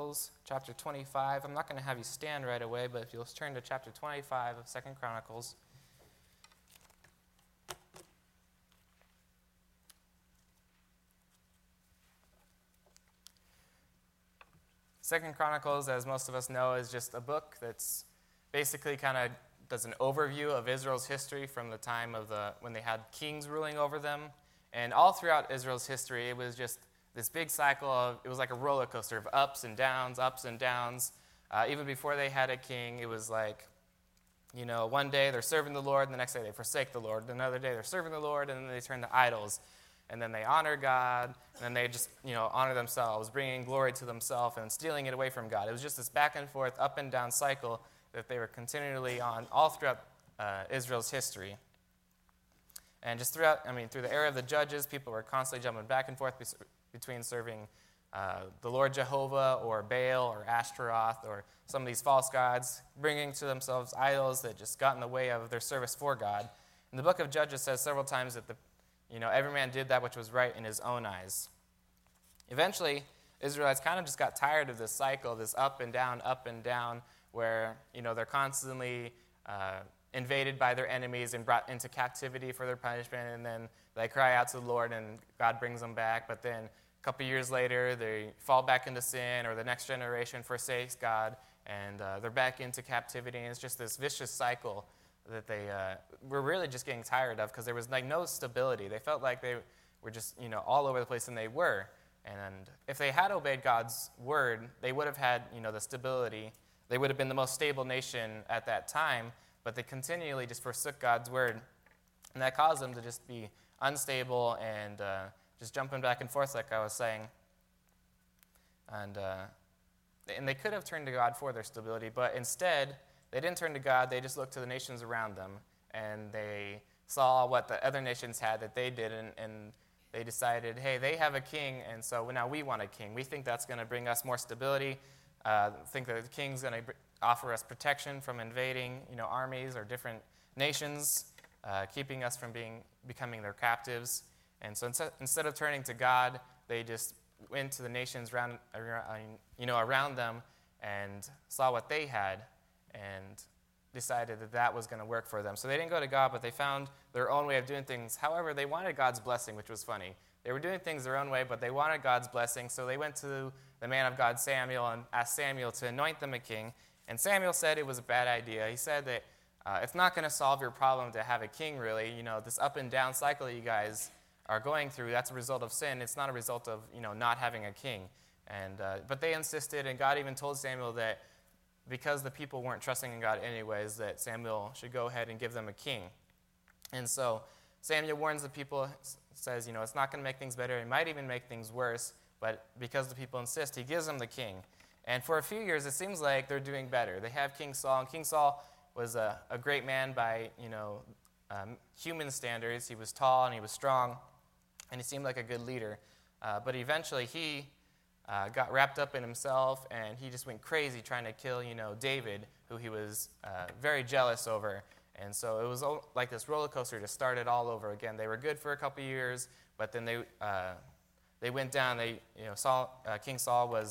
Chronicles chapter 25. I'm not going to have you stand right away, but if you'll turn to chapter 25 of 2 Chronicles. Second Chronicles, as most of us know, is just a book that's basically kind of does an overview of Israel's history from the time of when they had kings ruling over them. And all throughout Israel's history, it was just this big cycle of, it was like a roller coaster of ups and downs, ups and downs. Even before they had a king, it was like, one day they're serving the Lord, and the next day they forsake the Lord. Another day they're serving the Lord, and then they turn to idols. And then they honor God, and then they just, honor themselves, bringing glory to themselves and stealing it away from God. It was just this back and forth, up and down cycle that they were continually on all throughout Israel's history. And just through the era of the judges, people were constantly jumping back and forth between serving the Lord Jehovah or Baal or Ashtaroth or some of these false gods, bringing to themselves idols that just got in the way of their service for God. And the book of Judges says several times that every man did that which was right in his own eyes. Eventually, Israelites kind of just got tired of this cycle, this up and down, where, they're constantly invaded by their enemies and brought into captivity for their punishment, and then they cry out to the Lord and God brings them back. But then a couple years later, they fall back into sin, or the next generation forsakes God, and they're back into captivity, and it's just this vicious cycle that they were really just getting tired of, because there was no stability. They felt like they were just all over the place, and they were. And if they had obeyed God's word, they would have had the stability. They would have been the most stable nation at that time, but they continually just forsook God's word, and that caused them to just be unstable and just jumping back and forth, like I was saying. And they could have turned to God for their stability, but instead, they didn't turn to God. They just looked to the nations around them, and they saw what the other nations had that they didn't, and they decided, hey, they have a king, and so now we want a king. We think that's going to bring us more stability. Think that the king's going to offer us protection from invading, armies or different nations, keeping us from becoming their captives. And so instead of turning to God, they just went to the nations around them and saw what they had, and decided that was going to work for them. So they didn't go to God, but they found their own way of doing things. However, they wanted God's blessing, which was funny. They were doing things their own way, but they wanted God's blessing, so they went to the man of God, Samuel, and asked Samuel to anoint them a king. And Samuel said it was a bad idea. He said that it's not going to solve your problem to have a king, really. This up and down cycle that you guys are going through, that's a result of sin. It's not a result of, not having a king. But they insisted, and God even told Samuel that because the people weren't trusting in God anyways, that Samuel should go ahead and give them a king. And so Samuel warns the people, says, it's not going to make things better. It might even make things worse. But because the people insist, he gives them the king. And for a few years, it seems like they're doing better. They have King Saul, and King Saul was a great man by, human standards. He was tall, and he was strong, and he seemed like a good leader. But eventually, he got wrapped up in himself, and he just went crazy trying to kill, David, who he was very jealous over. And so it was like this roller coaster to start it all over again. They were good for a couple years, but then they went down. King Saul was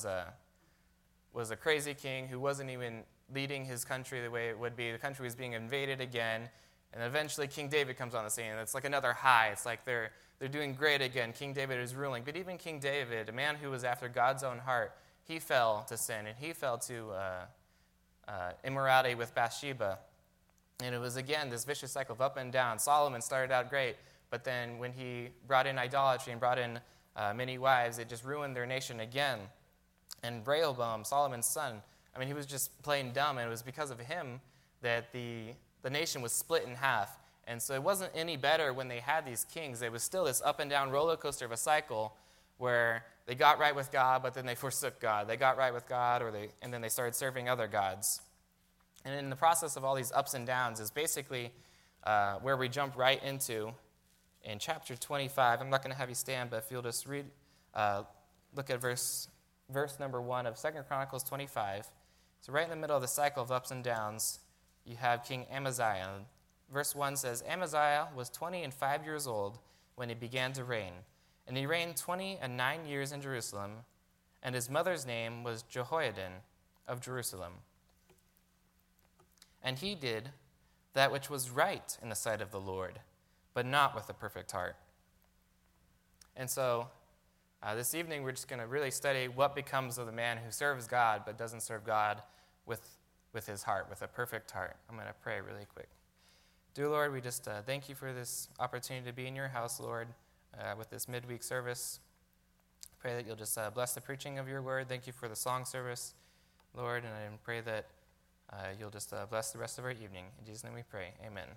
a crazy king who wasn't even leading his country the way it would be. The country was being invaded again, and eventually King David comes on the scene, and it's like another high. It's like they're doing great again. King David is ruling. But even King David, a man who was after God's own heart, he fell to sin, and he fell to immorality with Bathsheba. And it was, again, this vicious cycle of up and down. Solomon started out great, but then when he brought in idolatry and brought in many wives, it just ruined their nation again. And Rehoboam, Solomon's son, he was just plain dumb, and it was because of him that the nation was split in half. And so it wasn't any better when they had these kings. It was still this up and down roller coaster of a cycle where they got right with God, but then they forsook God. They got right with God, and then they started serving other gods. And in the process of all these ups and downs is basically where we jump right into in chapter 25. I'm not going to have you stand, but if you'll just read, look at verse number 1 of 2 Chronicles 25. So right in the middle of the cycle of ups and downs, you have King Amaziah. Verse 1 says, Amaziah was 25 years old when he began to reign, and he reigned 29 years in Jerusalem. and his mother's name was Jehoiadin of Jerusalem. And he did that which was right in the sight of the Lord, but not with a perfect heart. And so this evening we're just going to really study what becomes of the man who serves God but doesn't serve God with his heart, with a perfect heart. I'm going to pray really quick. Dear Lord, we just thank you for this opportunity to be in your house, Lord, with this midweek service. Pray that you'll just bless the preaching of your word. Thank you for the song service, Lord, and I pray that you'll just bless the rest of our evening. In Jesus' name we pray. Amen.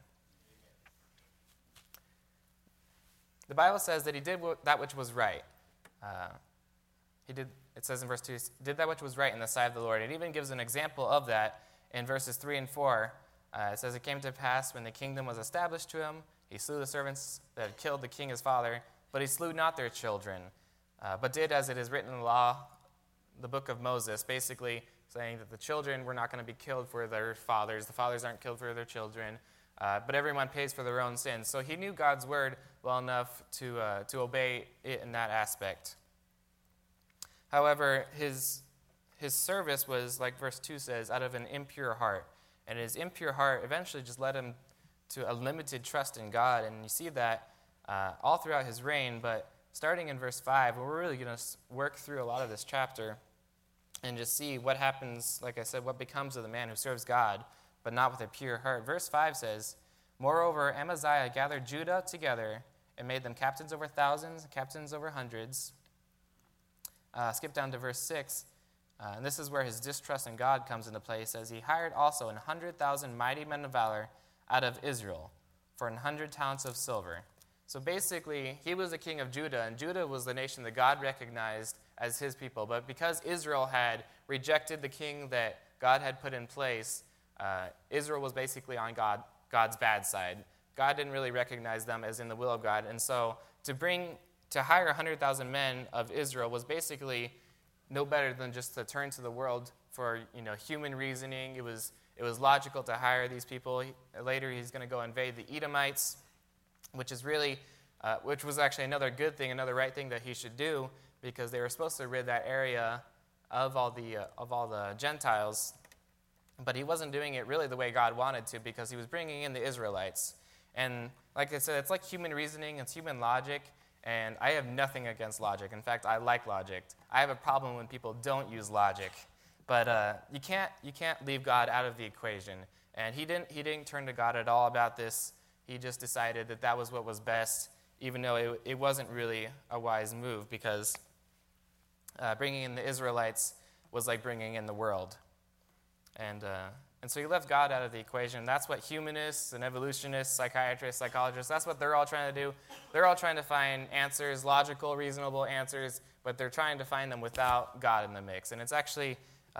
The Bible says that he did that which was right. It says in verse 2, he did that which was right in the sight of the Lord. It even gives an example of that in verses 3 and 4. It says, it came to pass when the kingdom was established to him, he slew the servants that had killed the king his father, but he slew not their children, but did as it is written in the law, the book of Moses, basically saying that the children were not going to be killed for their fathers. The fathers aren't killed for their children, but everyone pays for their own sins. So he knew God's word well enough to obey it in that aspect. However, his service was, like verse 2 says, out of an impure heart. And his impure heart eventually just led him to a limited trust in God. And you see that all throughout his reign. But starting in verse 5, we're really going to work through a lot of this chapter and just see what happens, like I said, what becomes of the man who serves God, but not with a pure heart. Verse 5 says, moreover, Amaziah gathered Judah together and made them captains over thousands, captains over hundreds. Skip down to verse 6. And this is where his distrust in God comes into play. It says, he hired also 100,000 mighty men of valor out of Israel for 100 talents of silver. So basically, he was the king of Judah, and Judah was the nation that God recognized as his people. But because Israel had rejected the king that God had put in place, Israel was basically on God's bad side. God didn't really recognize them as in the will of God. And so to hire 100,000 men of Israel was basically no better than just to turn to the world for human reasoning. It was logical to hire these people. Later, he's going to go invade the Edomites, which was actually another good thing, another right thing that he should do, because they were supposed to rid that area of all the Gentiles. But he wasn't doing it really the way God wanted to, because he was bringing in the Israelites. And like I said, it's like human reasoning, it's human logic. And I have nothing against logic. In fact, I like logic. I have a problem when people don't use logic. But you can't leave God out of the equation. And he didn't turn to God at all about this. He just decided that was what was best, even though it wasn't really a wise move, because bringing in the Israelites was like bringing in the world. And so he left God out of the equation. That's what humanists and evolutionists, psychiatrists, psychologists, that's what they're all trying to do. They're all trying to find answers, logical, reasonable answers, but they're trying to find them without God in the mix. And it's actually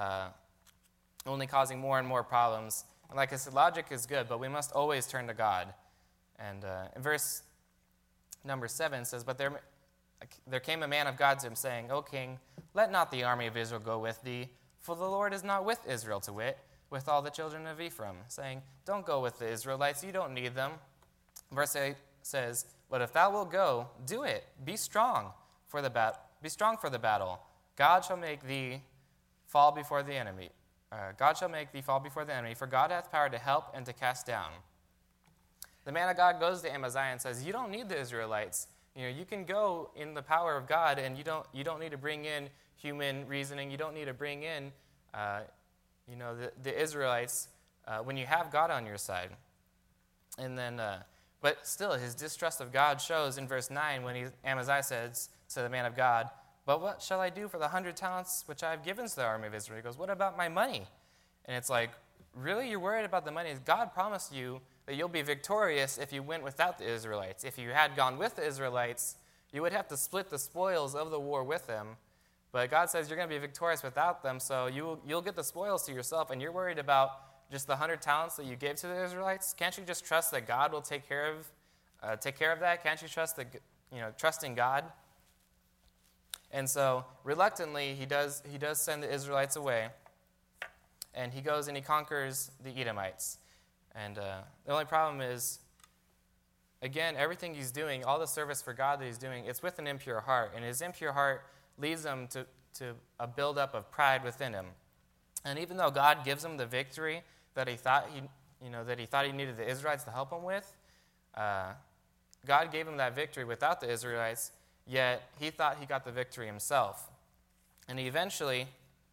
only causing more and more problems. And like I said, logic is good, but we must always turn to God. And in verse number 7 says, but there came a man of God to him, saying, O king, let not the army of Israel go with thee, for the Lord is not with Israel to wit, with all the children of Ephraim, saying, don't go with the Israelites, you don't need them. Verse 8 says, but if thou wilt go, do it. Be strong for the battle. God shall make thee fall before the enemy. For God hath power to help and to cast down. The man of God goes to Amaziah and says, you don't need the Israelites. You can go in the power of God, and you don't need to bring in human reasoning. You don't need to bring in the Israelites when you have God on your side. And then, but still, his distrust of God shows in verse 9 when Amaziah says to the man of God, but what shall I do for the 100 talents which I have given to the army of Israel? He goes, what about my money? And it's like, really? You're worried about the money? God promised you that you'll be victorious if you went without the Israelites. If you had gone with the Israelites, you would have to split the spoils of the war with them. But God says you're going to be victorious without them, so you'll get the spoils to yourself, and you're worried about just the 100 talents that you gave to the Israelites. Can't you just trust that God will take care of that? Can't you trust in God? And so reluctantly, he does send the Israelites away, and he goes and he conquers the Edomites. And the only problem is, again, everything he's doing, all the service for God that he's doing, it's with an impure heart, and his impure heart leads him to a buildup of pride within him. And even though God gives him the victory that he thought he needed the Israelites to help him with, God gave him that victory without the Israelites, yet he thought he got the victory himself. And he eventually,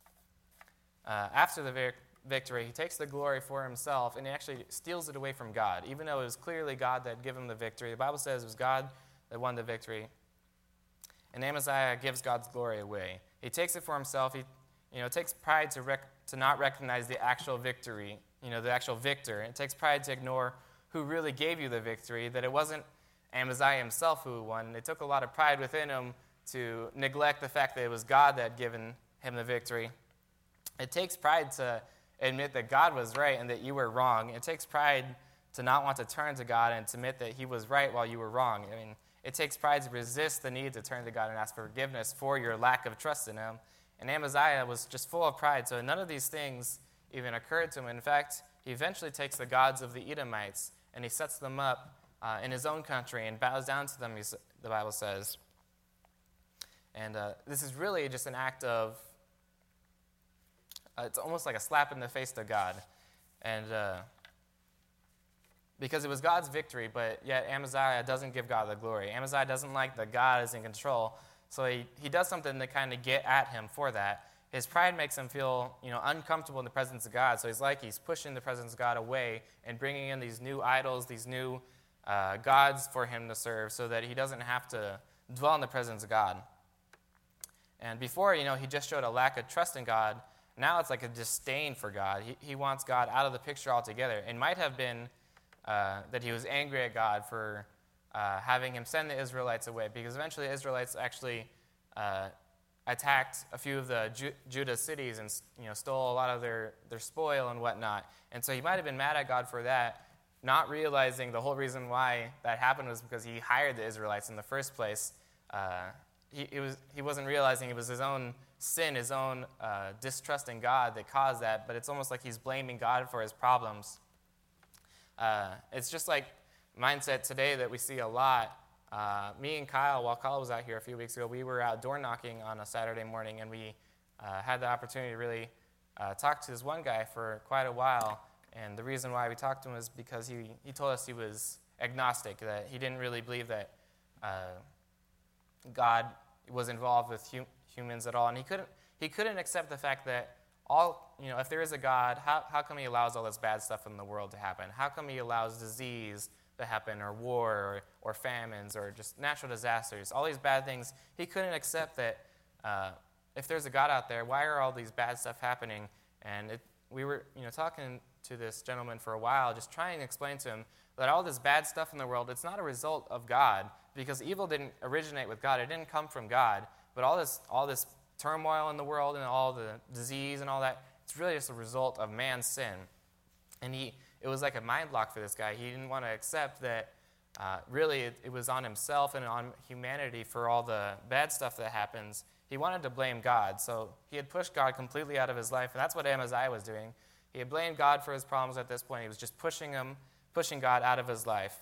after the victory, he takes the glory for himself, and he actually steals it away from God. Even though it was clearly God that gave him the victory, the Bible says it was God that won the victory. And Amaziah gives God's glory away. He takes it for himself. He takes pride to not recognize the actual victory, the actual victor. It takes pride to ignore who really gave you the victory, that it wasn't Amaziah himself who won. It took a lot of pride within him to neglect the fact that it was God that had given him the victory. It takes pride to admit that God was right and that you were wrong. It takes pride to not want to turn to God and to admit that he was right while you were wrong. I mean, it takes pride to resist the need to turn to God and ask for forgiveness for your lack of trust in him. And Amaziah was just full of pride, so none of these things even occurred to him. In fact, he eventually takes the gods of the Edomites and he sets them up in his own country and bows down to them, the Bible says. And this is really just an act of, it's almost like a slap in the face to God. And because it was God's victory, but yet Amaziah doesn't give God the glory. Amaziah doesn't like that God is in control, so he does something to kind of get at him for that. His pride makes him feel, uncomfortable in the presence of God, so he's pushing the presence of God away and bringing in these new idols, these new gods for him to serve, so that he doesn't have to dwell in the presence of God. And before, he just showed a lack of trust in God. Now it's like a disdain for God. He wants God out of the picture altogether. It might have been that he was angry at God for having him send the Israelites away, because eventually the Israelites actually attacked a few of the Judah cities and stole a lot of their spoil and whatnot. And so he might have been mad at God for that, not realizing the whole reason why that happened was because he hired the Israelites in the first place. He wasn't realizing it was his own sin, his own distrust in God that caused that, but it's almost like he's blaming God for his problems. It's just like mindset today that we see a lot. Me and Kyle, while Kyle was out here a few weeks ago, we were out door knocking on a Saturday morning, and we had the opportunity to really talk to this one guy for quite a while. And the reason why we talked to him was because he told us he was agnostic, that he didn't really believe that God was involved with humans at all, and he couldn't accept the fact that if there is a God, how come he allows all this bad stuff in the world to happen? How come he allows disease to happen, or war, or famines, or just natural disasters, all these bad things? He couldn't accept that if there's a God out there, why are all these bad stuff happening? And we were talking to this gentleman for a while, just trying to explain to him that all this bad stuff in the world, it's not a result of God, because evil didn't originate with God. It didn't come from God. But all this turmoil in the world and all the disease and all that, it's really just a result of man's sin. And it was like a mind block for this guy. He didn't want to accept that really it was on himself and on humanity for all the bad stuff that happens. He wanted to blame God. So he had pushed God completely out of his life, and that's what Amaziah was doing. He had blamed God for his problems at this point. He was just pushing God out of his life.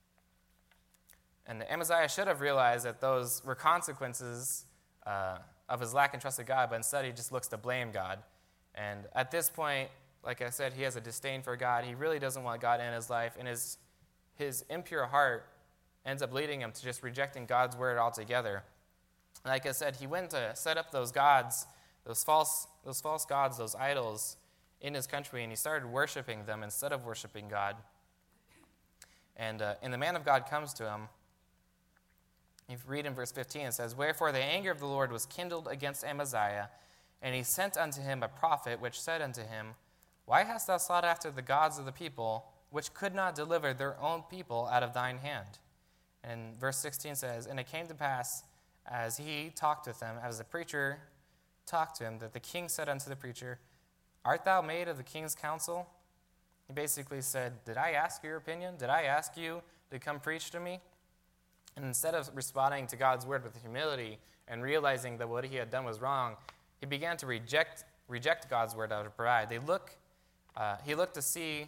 And Amaziah should have realized that those were consequences of his lack of trust in God, but instead he just looks to blame God. And at this point, like I said, he has a disdain for God. He really doesn't want God in his life, and his impure heart ends up leading him to just rejecting God's word altogether. Like I said, he went to set up those gods, those false gods, those idols in his country, and he started worshiping them instead of worshiping God. And the man of God comes to him. If you read in verse 15, it says, "Wherefore the anger of the Lord was kindled against Amaziah, and he sent unto him a prophet, which said unto him, Why hast thou sought after the gods of the people, which could not deliver their own people out of thine hand?" And verse 16 says, "And it came to pass, as he talked with them, as the preacher talked to him, that the king said unto the preacher, Art thou made of the king's counsel?" He basically said, "Did I ask your opinion? Did I ask you to come preach to me?" And instead of responding to God's word with humility and realizing that what he had done was wrong, he began to reject God's word out of pride. He looked to see,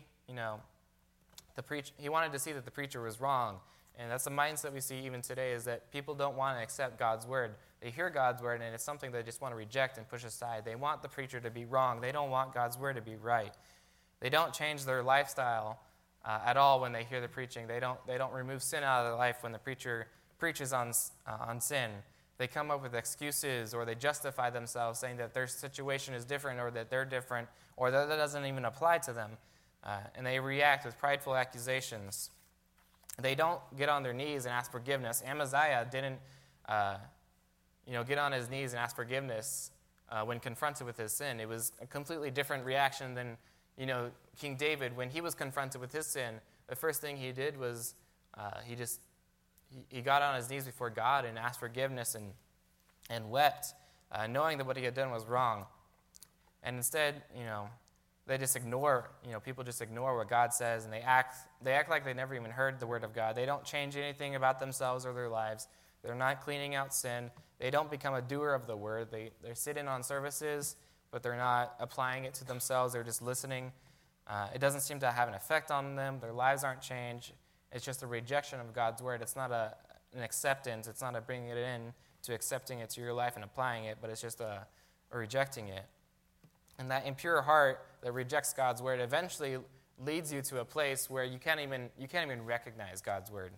he wanted to see that the preacher was wrong. And that's the mindset we see even today, is that people don't want to accept God's word. they hear God's word, and it's something they just want to reject and push aside. They want the preacher to be wrong. They don't want God's word to be right. They don't change their lifestyle at all when they hear the preaching. They don't remove sin out of their life when the preacher preaches on sin. They come up with excuses, or they justify themselves, saying that their situation is different, or that they're different, or that doesn't even apply to them. And they react with prideful accusations. They don't get on their knees and ask forgiveness. Amaziah didn't get on his knees and ask forgiveness when confronted with his sin. It was a completely different reaction than King David. When he was confronted with his sin, the first thing he did was he got on his knees before God and asked forgiveness and wept, knowing that what he had done was wrong. And instead, they just ignore, people just ignore what God says, and they act like they never even heard the word of God. They don't change anything about themselves or their lives. They're not cleaning out sin. They don't become a doer of the word. They're sitting on services, but they're not applying it to themselves. They're just listening. It doesn't seem to have an effect on them. Their lives aren't changed. It's just a rejection of God's word. It's not an acceptance. It's not a bringing it in to accepting it to your life and applying it, but it's just a rejecting it. And that impure heart that rejects God's word eventually leads you to a place where you can't even recognize God's word.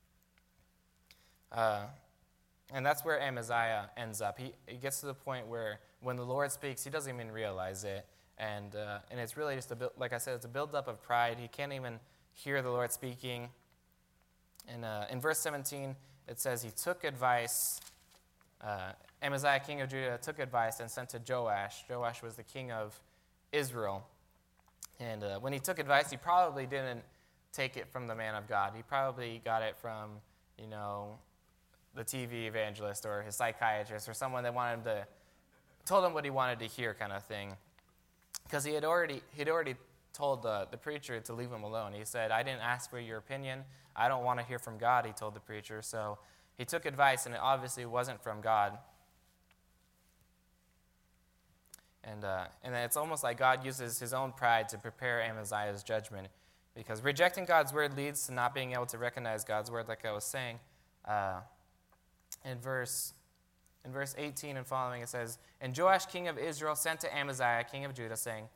And that's where Amaziah ends up. He gets to the point where when the Lord speaks, he doesn't even realize it. And it's really just, like I said, it's a buildup of pride. He can't even hear the Lord speaking. And in verse 17, it says he took advice. Amaziah, king of Judah, took advice and sent to Joash. Joash was the king of Israel. And when he took advice, he probably didn't take it from the man of God. He probably got it from, the TV evangelist or his psychiatrist or someone that told him what he wanted to hear, kind of thing. Because he'd already told the preacher to leave him alone. He said, "I didn't ask for your opinion. I don't want to hear from God," he told the preacher. So he took advice, and it obviously wasn't from God. And then it's almost like God uses his own pride to prepare Amaziah's judgment. Because rejecting God's word leads to not being able to recognize God's word, like I was saying. In verse 18 and following, it says, "And Joash, king of Israel, sent to Amaziah, king of Judah, saying,"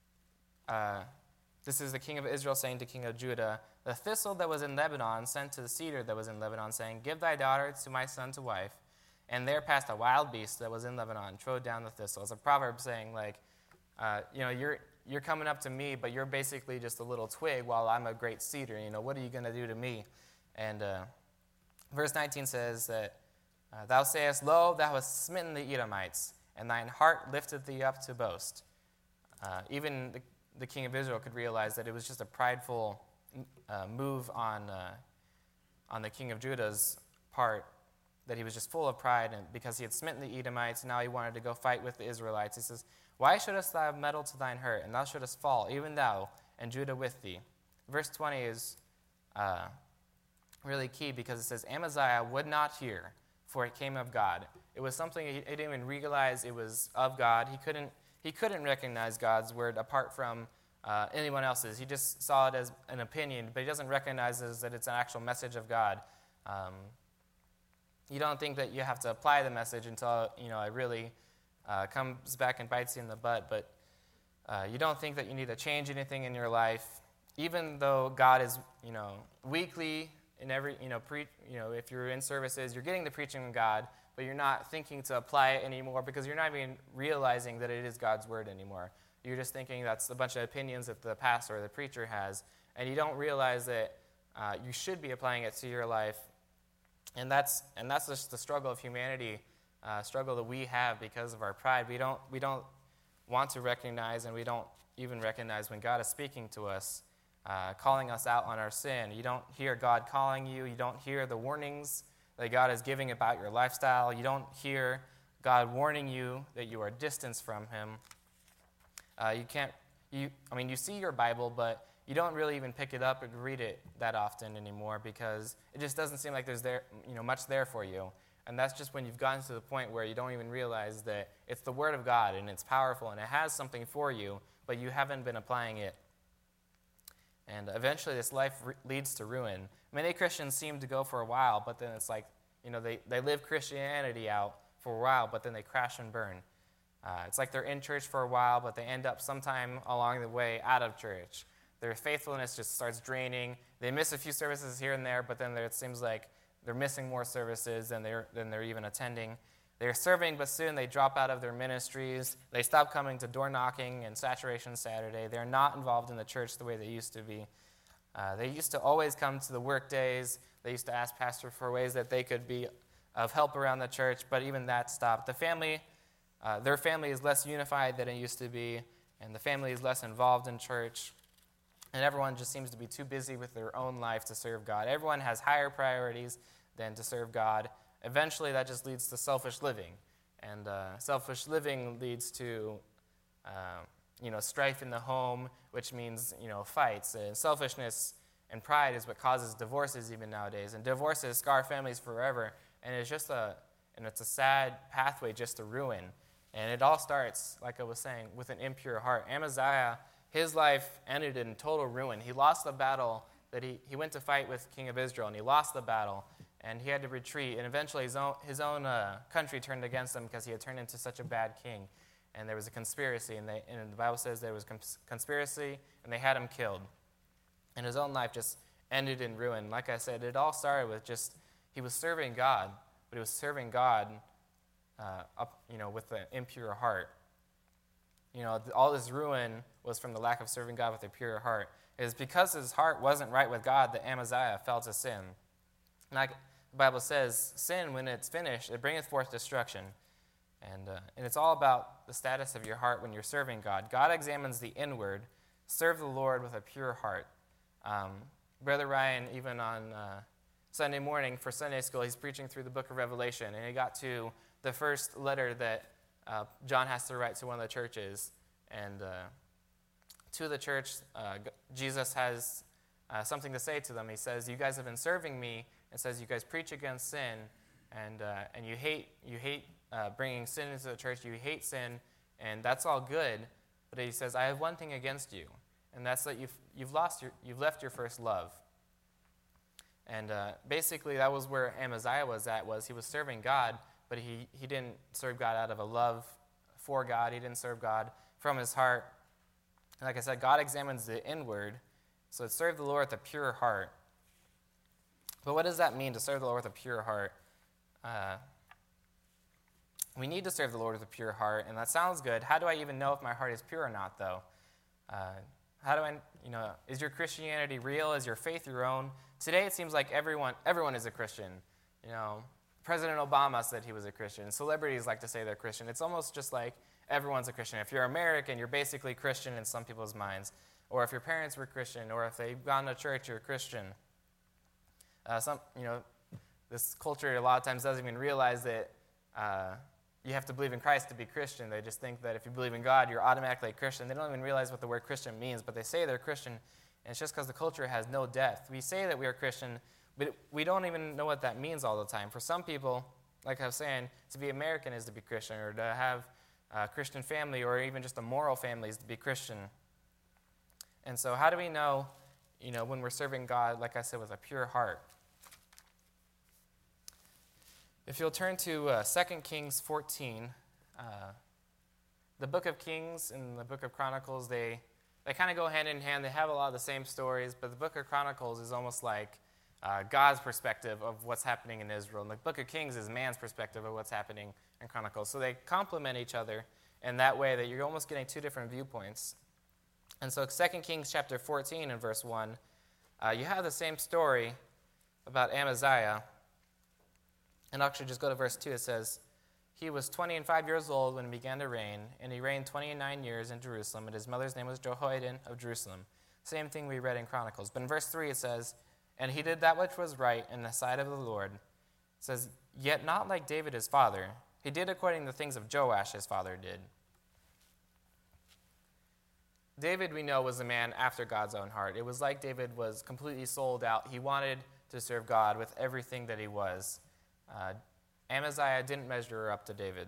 this is the king of Israel saying to king of Judah, "The thistle that was in Lebanon sent to the cedar that was in Lebanon, saying, 'Give thy daughter to my son to wife.' And there passed a wild beast that was in Lebanon, trode down the thistle." It's a proverb saying, you're coming up to me, but you're basically just a little twig while I'm a great cedar. What are you going to do to me? And verse 19 says that, "Thou sayest, Lo, thou hast smitten the Edomites, and thine heart lifteth thee up to boast." Even the king of Israel could realize that it was just a prideful move on the king of Judah's part, that he was just full of pride, and because he had smitten the Edomites, and now he wanted to go fight with the Israelites. He says, "Why shouldest thou have meddled to thine hurt, and thou shouldest fall, even thou, and Judah with thee?" Verse 20 is really key, because it says, "Amaziah would not hear, for it came of God." It was something he didn't even realize it was of God. He couldn't recognize God's word apart from anyone else's. He just saw it as an opinion, but he doesn't recognize that it's an actual message of God. You don't think that you have to apply the message until it really comes back and bites you in the butt. But you don't think that you need to change anything in your life, even though God is weekly in every if you're in services, you're getting the preaching of God, but you're not thinking to apply it anymore because you're not even realizing that it is God's word anymore. You're just thinking that's a bunch of opinions that the pastor or the preacher has, and you don't realize that you should be applying it to your life. And that's just the struggle of humanity, struggle that we have because of our pride. We don't want to recognize, and we don't even recognize when God is speaking to us, calling us out on our sin. You don't hear God calling you. You don't hear the warnings that God is giving about your lifestyle. You don't hear God warning you that you are distanced from Him. You see your Bible, but you don't really even pick it up and read it that often anymore because it just doesn't seem like there's much there for you. And that's just when you've gotten to the point where you don't even realize that it's the Word of God and it's powerful and it has something for you, but you haven't been applying it. And eventually this life leads to ruin. Many Christians seem to go for a while, but then it's like, they live Christianity out for a while, but then they crash and burn. It's like they're in church for a while, but they end up sometime along the way out of church. Their faithfulness just starts draining. They miss a few services here and there, but then it seems like they're missing more services than they're even attending. They're serving, but soon they drop out of their ministries. They stop coming to door knocking and Saturation Saturday. They're not involved in the church the way they used to be. They used to always come to the work days. They used to ask pastor for ways that they could be of help around the church, but even that stopped. Their family is less unified than it used to be, and the family is less involved in church. And everyone just seems to be too busy with their own life to serve God. Everyone has higher priorities than to serve God. Eventually, that just leads to selfish living. And selfish living leads to, strife in the home, which means, fights. And selfishness and pride is what causes divorces even nowadays. And divorces scar families forever. And it's a sad pathway just to ruin. And it all starts, like I was saying, with an impure heart. Amaziah, his life ended in total ruin. He lost the battle that he went to fight with King of Israel, and he lost the battle, and he had to retreat. And eventually his own country turned against him because he had turned into such a bad king. And there was a conspiracy, and the Bible says there was conspiracy, and they had him killed. And his own life just ended in ruin. Like I said, it all started with he was serving God, but he was serving God with an impure heart. All this ruin was from the lack of serving God with a pure heart. It is because his heart wasn't right with God that Amaziah fell to sin. Like the Bible says, sin, when it's finished, it bringeth forth destruction. And it's all about the status of your heart when you're serving God. God examines the inward. Serve the Lord with a pure heart. Brother Ryan, even on Sunday morning for Sunday school, he's preaching through the book of Revelation, and he got to the first letter that John has to write to one of the churches. And to the church, Jesus has something to say to them. He says, "You guys have been serving me." It says, "You guys preach against sin, and you hate bringing sin into the church. You hate sin, and that's all good." But he says, "I have one thing against you, and that's that you've left your first love." And basically, that was where Amaziah was at. He was serving God, but he didn't serve God out of a love for God. He didn't serve God from his heart. And like I said, God examines the inward, so serve the Lord with a pure heart. But what does that mean, to serve the Lord with a pure heart? We need to serve the Lord with a pure heart, and that sounds good. How do I even know if my heart is pure or not, though? How do I, is your Christianity real? Is your faith your own? Today it seems like everyone is a Christian. President Obama said he was a Christian. Celebrities like to say they're Christian. It's almost just like everyone's a Christian. If you're American, you're basically Christian in some people's minds. Or if your parents were Christian, or if they've gone to church, you're a Christian. This culture a lot of times doesn't even realize that you have to believe in Christ to be Christian. They just think that if you believe in God, you're automatically a Christian. They don't even realize what the word Christian means, but they say they're Christian, and it's just because the culture has no depth. We say that we are Christian, but we don't even know what that means all the time. For some people, like I was saying, to be American is to be Christian, or to have a Christian family, or even just a moral family is to be Christian. And so how do we know, when we're serving God, like I said, with a pure heart? If you'll turn to 2 Kings 14, the book of Kings and the book of Chronicles, they kind of go hand in hand. They have a lot of the same stories, but the book of Chronicles is almost like God's perspective of what's happening in Israel. And the book of Kings is man's perspective of what's happening in Chronicles. So they complement each other in that way that you're almost getting two different viewpoints. And so 2 Kings chapter 14 and verse 1, you have the same story about Amaziah. And actually, just go to verse 2. It says, "He was 25 years old when he began to reign, and he reigned 29 years in Jerusalem, and his mother's name was Jehoiadan of Jerusalem." Same thing we read in Chronicles. But in verse 3 it says, "And he did that which was right in the sight of the Lord." It says, "Yet not like David his father. He did according to the things of Joash his father did." David, we know, was a man after God's own heart. It was like David was completely sold out. He wanted to serve God with everything that he was. Amaziah didn't measure up to David.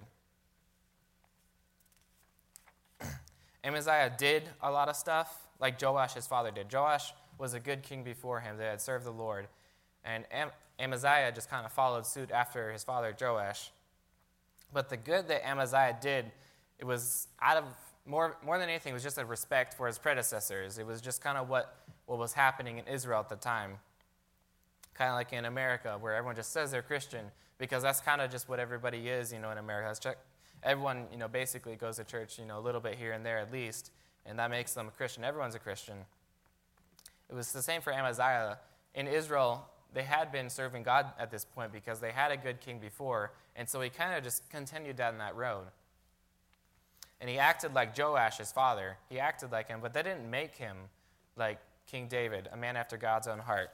Amaziah did a lot of stuff like Joash, his father, did. Joash was a good king before him that had served the Lord. And Amaziah just kind of followed suit after his father, Joash. But the good that Amaziah did, it was out of, more than anything, it was just a respect for his predecessors. It was just kind of what was happening in Israel at the time. Kind of like in America, where everyone just says they're Christian, because that's kind of just what everybody is, in America. Everyone, basically goes to church, a little bit here and there at least, and that makes them a Christian. Everyone's a Christian. It was the same for Amaziah. In Israel, they had been serving God at this point because they had a good king before, and so he kind of just continued down that road. And he acted like Joash, his father. He acted like him, but that didn't make him like King David, a man after God's own heart.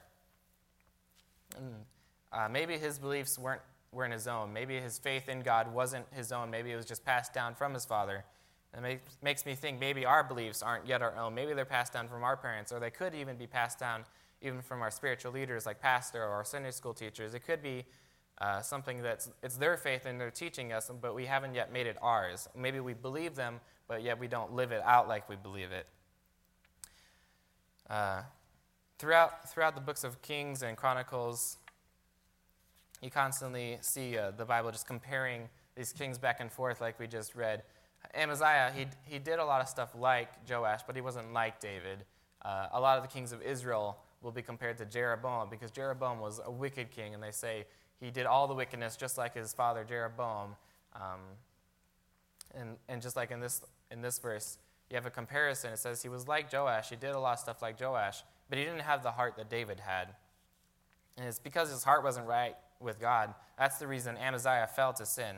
And, maybe his beliefs weren't his own. Maybe his faith in God wasn't his own. Maybe it was just passed down from his father. And it makes me think maybe our beliefs aren't yet our own. Maybe they're passed down from our parents, or they could even be passed down even from our spiritual leaders like pastor or our Sunday school teachers. It could be something it's their faith and they're teaching us, but we haven't yet made it ours. Maybe we believe them, but yet we don't live it out like we believe it. Throughout the books of Kings and Chronicles, you constantly see the Bible just comparing these kings back and forth like we just read. Amaziah, he did a lot of stuff like Joash, but he wasn't like David. A lot of the kings of Israel will be compared to Jeroboam because Jeroboam was a wicked king, and they say he did all the wickedness just like his father Jeroboam. And just like in this verse, you have a comparison. It says he was like Joash. He did a lot of stuff like Joash, but he didn't have the heart that David had. And it's because his heart wasn't right with God. That's the reason Amaziah fell to sin.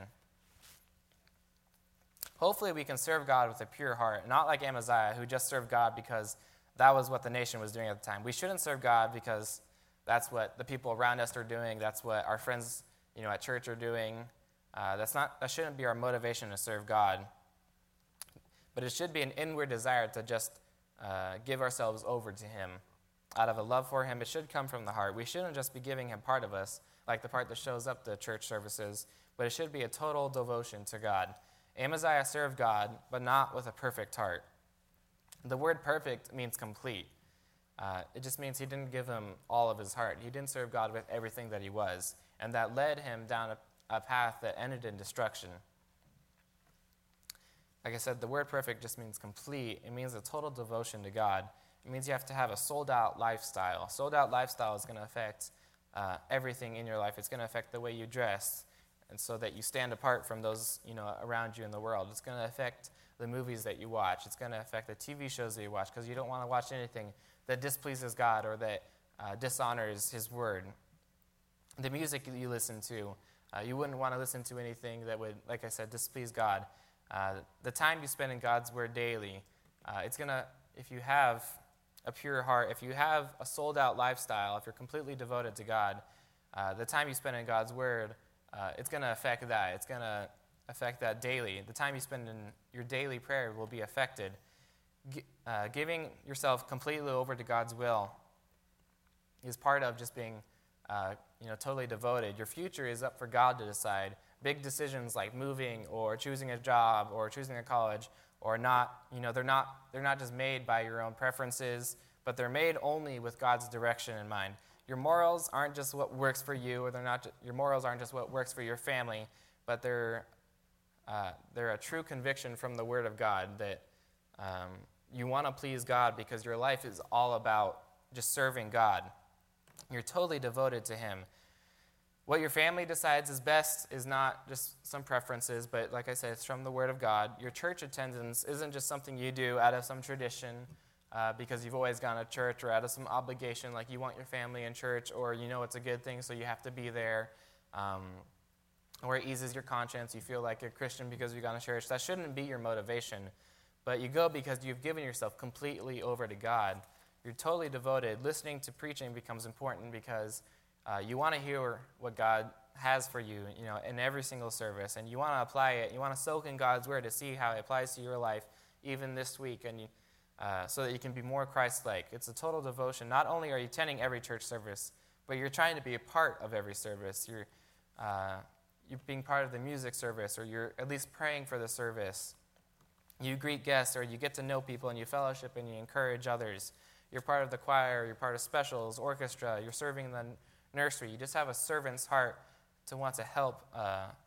Hopefully we can serve God with a pure heart, not like Amaziah, who just served God because that was what the nation was doing at the time. We shouldn't serve God because that's what the people around us are doing. That's what our friends, at church are doing. That shouldn't be our motivation to serve God. But it should be an inward desire to just give ourselves over to Him. Out of a love for Him, it should come from the heart. We shouldn't just be giving Him part of us, like the part that shows up to church services, but it should be a total devotion to God. Amaziah served God, but not with a perfect heart. The word perfect means complete. It just means he didn't give him all of his heart. He didn't serve God with everything that he was, and that led him down a path that ended in destruction. Like I said, the word perfect just means complete. It means a total devotion to God. It means you have to have a sold-out lifestyle. Sold-out lifestyle is going to affect everything in your life. It's going to affect the way you dress, and so that you stand apart from those around you in the world. It's going to affect the movies that you watch. It's going to affect the TV shows that you watch, because you don't want to watch anything that displeases God or that dishonors His word. The music that you listen to, you wouldn't want to listen to anything that would, like I said, displease God. The time you spend in God's word daily, it's going to, if you have a pure heart, if you have a sold-out lifestyle, if you're completely devoted to God, the time you spend in God's word, it's going to affect that. It's going to affect that daily. The time you spend in your daily prayer will be affected. Giving yourself completely over to God's will is part of just being totally devoted. Your future is up for God to decide. Big decisions like moving or choosing a job or choosing a college or not, they're not just made by your own preferences, but they're made only with God's direction in mind. Your morals aren't just what works for you, or your morals aren't just what works for your family, but they're a true conviction from the Word of God that you want to please God because your life is all about just serving God. You're totally devoted to Him. What your family decides is best is not just some preferences, but like I said, it's from the Word of God. Your church attendance isn't just something you do out of some tradition because you've always gone to church, or out of some obligation, like you want your family in church, or it's a good thing so you have to be there. Or it eases your conscience. You feel like a Christian because you've gone to church. That shouldn't be your motivation. But you go because you've given yourself completely over to God. You're totally devoted. Listening to preaching becomes important because you want to hear what God has for you, in every single service. And you want to apply it. You want to soak in God's word to see how it applies to your life, even this week, and so that you can be more Christ-like. It's a total devotion. Not only are you attending every church service, but you're trying to be a part of every service. You're being part of the music service, or you're at least praying for the service. You greet guests, or you get to know people, and you fellowship, and you encourage others. You're part of the choir, you're part of specials, orchestra, you're serving in the nursery. You just have a servant's heart to want to help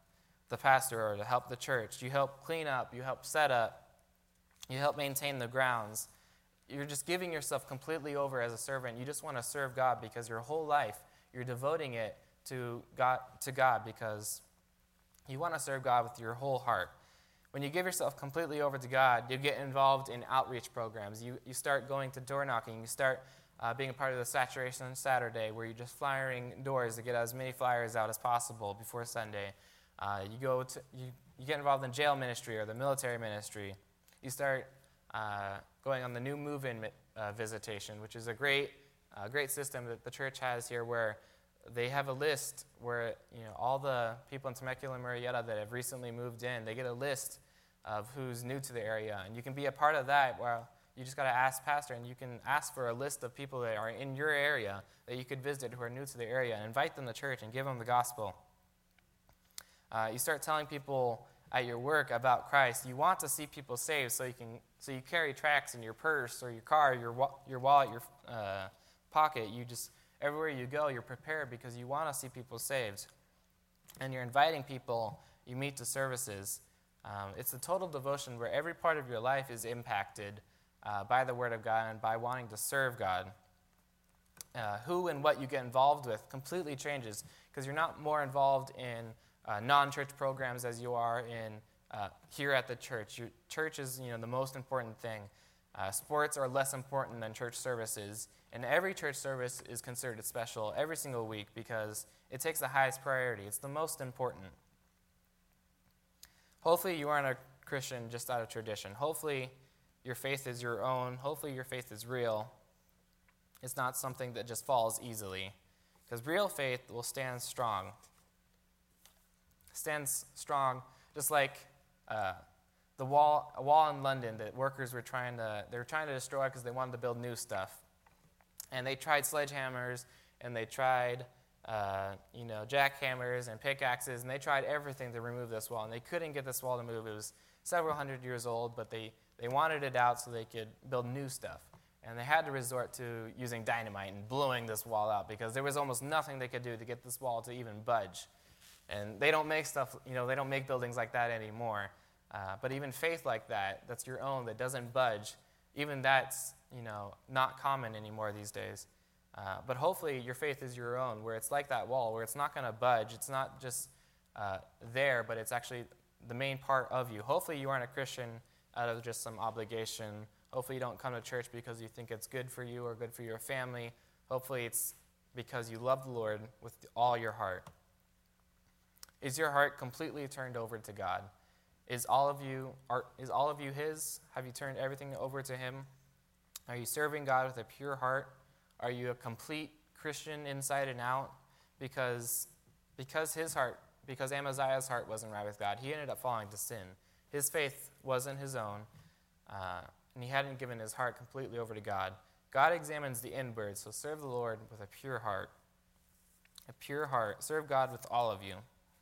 the pastor or to help the church. You help clean up, you help set up, you help maintain the grounds. You're just giving yourself completely over as a servant. You just want to serve God because your whole life you're devoting it to God because you want to serve God with your whole heart. When you give yourself completely over to God, you get involved in outreach programs. You start going to door knocking. You start being a part of the Saturation Saturday, where you're just flyering doors to get as many flyers out as possible before Sunday. You get involved in jail ministry or the military ministry. You start going on the new move-in visitation, which is a great system that the church has here, where they have a list where all the people in Temecula and Murrieta that have recently moved in, they get a list of who's new to the area, and you can be a part of that. Well, you just got to ask pastor, and you can ask for a list of people that are in your area that you could visit who are new to the area, and invite them to church and give them the gospel. You start telling people at your work about Christ. You want to see people saved, so you carry tracts in your purse or your car, your wallet, your pocket. Everywhere you go, you're prepared because you want to see people saved. And you're inviting people you meet to services. It's a total devotion where every part of your life is impacted by the Word of God and by wanting to serve God. Who and what you get involved with completely changes because you're not more involved in non-church programs as you are in here at the church. Church is the most important thing. Sports are less important than church services, and every church service is considered special every single week because it takes the highest priority. It's the most important. Hopefully you aren't a Christian just out of tradition. Hopefully your faith is your own. Hopefully your faith is real. It's not something that just falls easily, because real faith will stand strong. Stands strong, just like a wall in London that workers were trying to destroy because they wanted to build new stuff. And they tried sledgehammers, and they tried jackhammers and pickaxes, and they tried everything to remove this wall, and they couldn't get this wall to move. It was several hundred years old, but they wanted it out so they could build new stuff. And they had to resort to using dynamite and blowing this wall out because there was almost nothing they could do to get this wall to even budge. And they don't make stuff, they don't make buildings like that anymore. But even faith like that, that's your own, that doesn't budge, even that's, not common anymore these days. But hopefully your faith is your own, where it's like that wall, where it's not going to budge. It's not just there, but it's actually the main part of you. Hopefully you aren't a Christian out of just some obligation. Hopefully you don't come to church because you think it's good for you or good for your family. Hopefully it's because you love the Lord with all your heart. Is your heart completely turned over to God? Is all of you His? Have you turned everything over to Him? Are you serving God with a pure heart? Are you a complete Christian inside and out? Because Amaziah's heart wasn't right with God, he ended up falling to sin. His faith wasn't his own, and he hadn't given his heart completely over to God. God examines the inward, so serve the Lord with a pure heart. A pure heart. Serve God with all of you.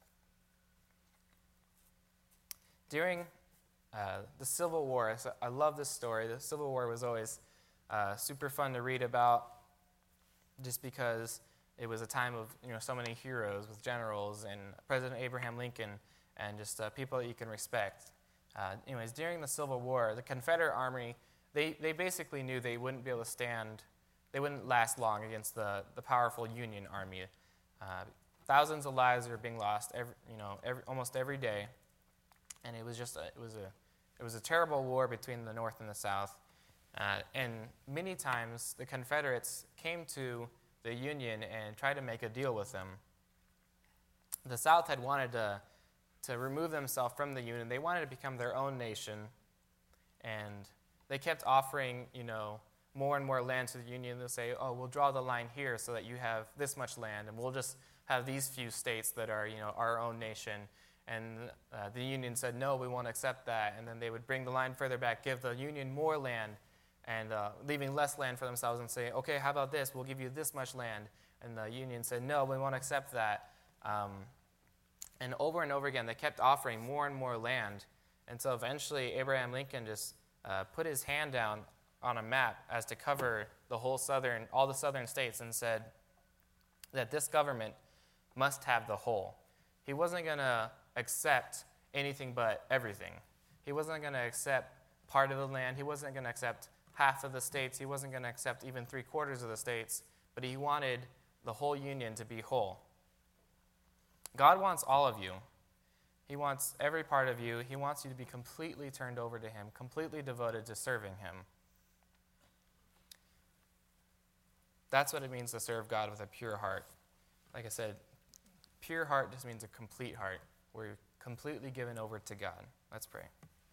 During the Civil War, I love this story. The Civil War was always super fun to read about, just because it was a time of so many heroes with generals and President Abraham Lincoln and just people that you can respect. Anyways, during the Civil War, the Confederate Army, they basically knew they wouldn't be able to stand, they wouldn't last long against the powerful Union Army. Thousands of lives were being lost almost every day. And it was a terrible war between the North and the South. And many times the Confederates came to the Union and tried to make a deal with them. The South had wanted to remove themselves from the Union. They wanted to become their own nation. And they kept offering, more and more land to the Union. They'll say, oh, we'll draw the line here so that you have this much land, and we'll just have these few states that are, our own nation. And the Union said, no, we won't accept that. And then they would bring the line further back, give the Union more land, and leaving less land for themselves, and say, okay, how about this? We'll give you this much land. And the Union said, no, we won't accept that. And over again, they kept offering more and more land. And so eventually, Abraham Lincoln just put his hand down on a map as to cover all the southern states, and said that this government must have the whole. He wasn't going to accept anything but everything. He wasn't going to accept part of the land. He wasn't going to accept half of the states. He wasn't going to accept even 3/4 of the states. But he wanted the whole union to be whole. God wants all of you. He wants every part of you. He wants you to be completely turned over to him, completely devoted to serving him. That's what it means to serve God with a pure heart. Like I said, pure heart just means a complete heart. We're completely given over to God. Let's pray.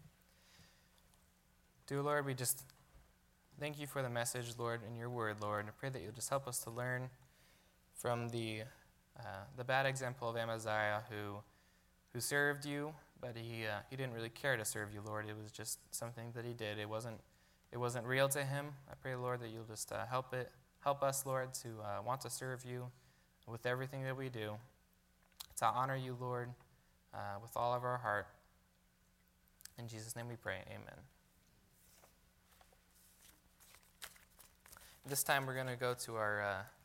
Dear Lord, we just thank you for the message, Lord, in your word, Lord. I pray that you'll just help us to learn from the bad example of Amaziah who served you, but he didn't really care to serve you, Lord. It was just something that he did. It wasn't real to him. I pray, Lord, that you'll just help us, Lord, to want to serve you with everything that we do, to honor you, Lord, with all of our heart. In Jesus' name we pray, amen. This time we're going to go to our